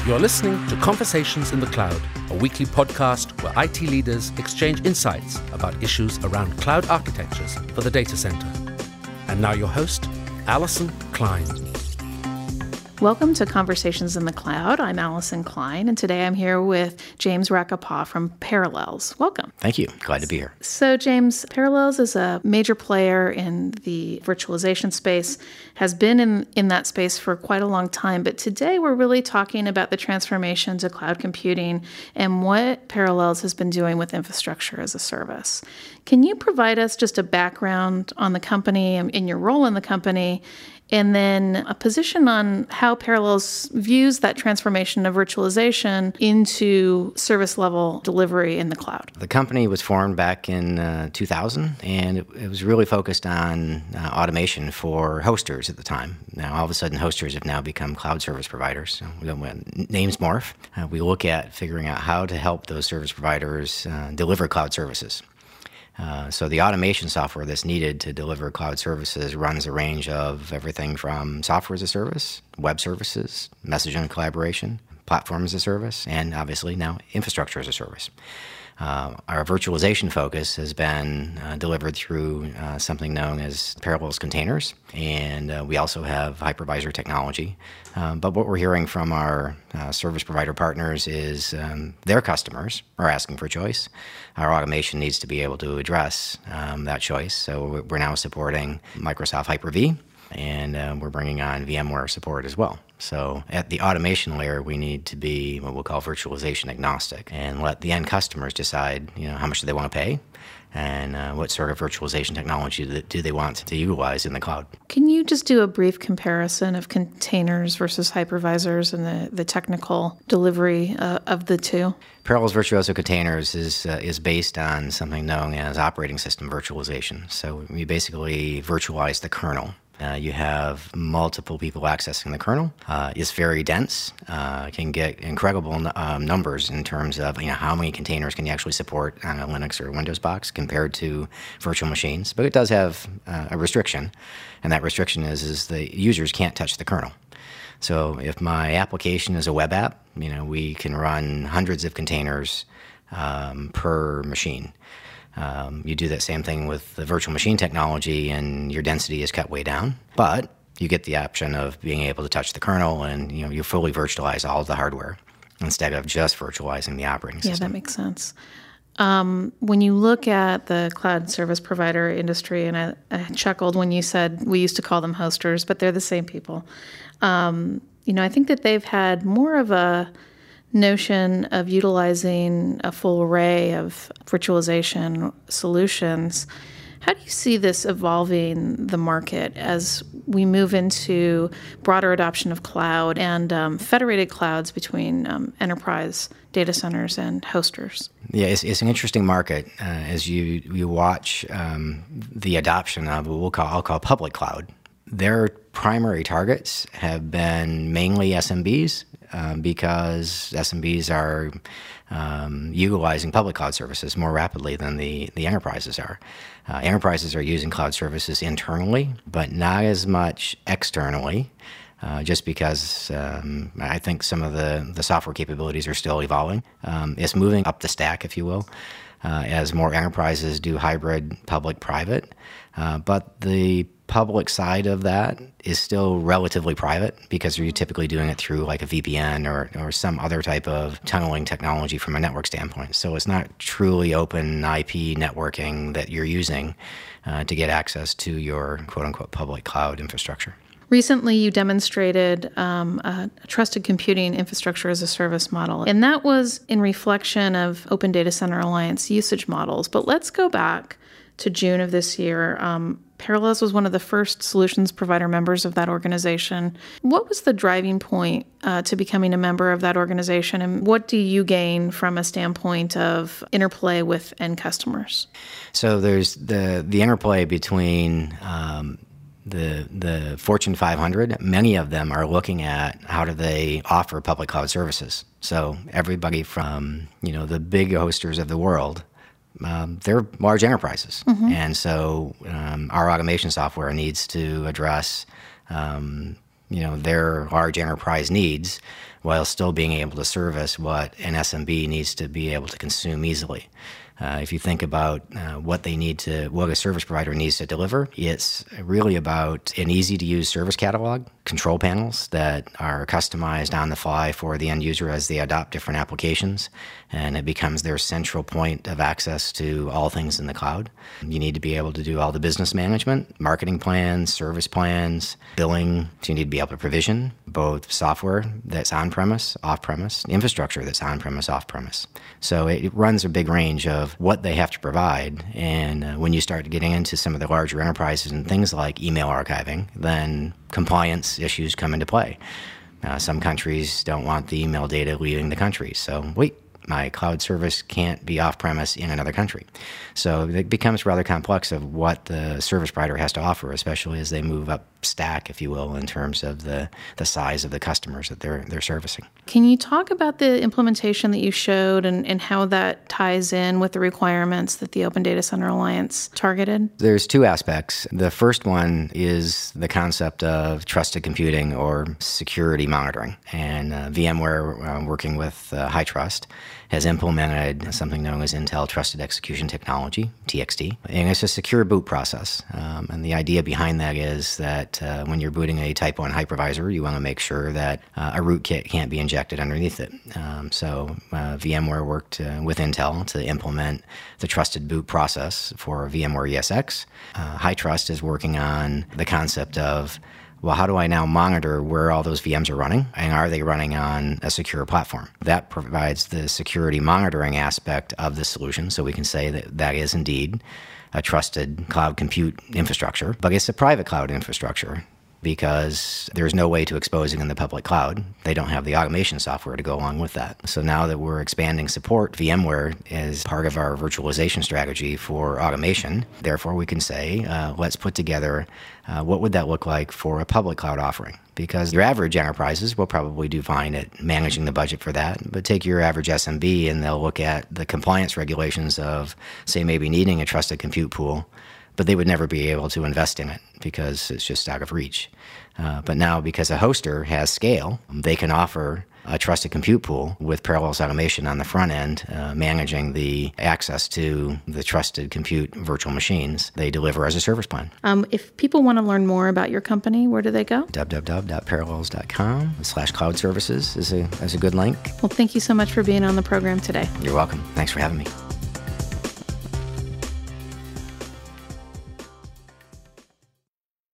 You're listening to Conversations in the Cloud, a weekly podcast where IT leaders exchange insights about issues around cloud architectures for the data center. And now your host, Alison Klein. Welcome to Conversations in the Cloud. I'm Alison Klein, and today I'm here with James Rakapaw from Parallels. Welcome. Thank you. Glad to be here. So, James, Parallels is a major player in the virtualization space, has been in that space for quite a long time, but today we're really talking about the transformation to cloud computing and what Parallels has been doing with infrastructure as a service. Can you provide us just a background on the company and your role in the company, and then a position on how Parallels views that transformation of virtualization into service-level delivery in the cloud? The company was formed back in 2000, and it was really focused on automation for hosters at the time. Now, all of a sudden, hosters have now become cloud service providers. So names morph. We look at figuring out how to help those service providers deliver cloud services. So the automation software that's needed to deliver cloud services runs a range of everything from software as a service, web services, messaging and collaboration, platform as a service, and obviously now infrastructure as a service. Our virtualization focus has been delivered through something known as Parallels Containers, and we also have hypervisor technology. But what we're hearing from our service provider partners is their customers are asking for choice. Our automation needs to be able to address that choice. So we're now supporting Microsoft Hyper-V, and we're bringing on VMware support as well. So at the automation layer, we need to be what we'll call virtualization agnostic and let the end customers decide, how much do they want to pay and what sort of virtualization technology do they want to utilize in the cloud. Can you just do a brief comparison of containers versus hypervisors and the technical delivery of the two? Parallels Virtuoso Containers is based on something known as operating system virtualization. So we basically virtualize the kernel. You have multiple people accessing the kernel. It's very dense. Can get incredible numbers in terms of how many containers can you actually support on a Linux or Windows box compared to virtual machines. But it does have a restriction, and that restriction is the users can't touch the kernel. So if my application is a web app, we can run hundreds of containers per machine. You do that same thing with the virtual machine technology, and your density is cut way down. But you get the option of being able to touch the kernel, and you fully virtualize all of the hardware instead of just virtualizing the operating system. Yeah, that makes sense. When you look at the cloud service provider industry, and I chuckled when you said we used to call them hosters, but they're the same people. I think that they've had more of a notion of utilizing a full array of virtualization solutions. How do you see this evolving the market as we move into broader adoption of cloud and federated clouds between enterprise data centers and hosters? Yeah, it's an interesting market as you watch the adoption of what I'll call public cloud. Their primary targets have been mainly SMBs because SMBs are utilizing public cloud services more rapidly than the enterprises are. Enterprises are using cloud services internally, but not as much externally, just because I think some of the software capabilities are still evolving. It's moving up the stack, if you will, as more enterprises do hybrid public-private. But the public side of that is still relatively private because you're typically doing it through like a VPN or some other type of tunneling technology from a network standpoint. So it's not truly open IP networking that you're using to get access to your quote-unquote public cloud infrastructure. Recently, you demonstrated a trusted computing infrastructure as a service model, and that was in reflection of Open Data Center Alliance usage models. But let's go back to June of this year. Parallels was one of the first solutions provider members of that organization. What was the driving point to becoming a member of that organization, and what do you gain from a standpoint of interplay with end customers? So there's the interplay between the Fortune 500. Many of them are looking at how do they offer public cloud services. So everybody from the big hosters of the world. They're large enterprises. And so our automation software needs to address their large enterprise needs while still being able to service what an SMB needs to be able to consume easily. If you think about what a service provider needs to deliver, it's really about an easy-to-use service catalog, control panels that are customized on the fly for the end user as they adopt different applications, and it becomes their central point of access to all things in the cloud. You need to be able to do all the business management, marketing plans, service plans, billing. So you need to be able to provision both software that's on-premise, off-premise, infrastructure that's on-premise, off-premise. So it runs a big range of what they have to provide. And when you start getting into some of the larger enterprises and things like email archiving, then compliance issues come into play. Some countries don't want the email data leaving the country. So wait, my cloud service can't be off-premise in another country. So it becomes rather complex of what the service provider has to offer, especially as they move up stack, if you will, in terms of the size of the customers that they're servicing. Can you talk about the implementation that you showed and how that ties in with the requirements that the Open Data Center Alliance targeted? There's two aspects. The first one is the concept of trusted computing or security monitoring. And VMware, working with HITRUST, has implemented something known as Intel Trusted Execution Technology, TXT. And it's a secure boot process. And the idea behind that is that when you're booting a Type 1 hypervisor, you want to make sure that a rootkit can't be injected underneath it. So VMware worked with Intel to implement the trusted boot process for VMware ESX. HITRUST is working on the concept of, well, how do I now monitor where all those VMs are running, and are they running on a secure platform? That provides the security monitoring aspect of the solution, so we can say that that is indeed a trusted cloud compute infrastructure, but it's a private cloud infrastructure because there's no way to expose it in the public cloud. They don't have the automation software to go along with that. So now that we're expanding support, VMware is part of our virtualization strategy for automation. Therefore, we can say, let's put together what would that look like for a public cloud offering? Because your average enterprises will probably do fine at managing the budget for that. But take your average SMB and they'll look at the compliance regulations of, say, maybe needing a trusted compute pool, but they would never be able to invest in it because it's just out of reach. But now, because a hoster has scale, they can offer a trusted compute pool with Parallels Automation on the front end, managing the access to the trusted compute virtual machines they deliver as a service plan. If people want to learn more about your company, where do they go? www.parallels.com/cloud services is a good link. Well, thank you so much for being on the program today. You're welcome. Thanks for having me.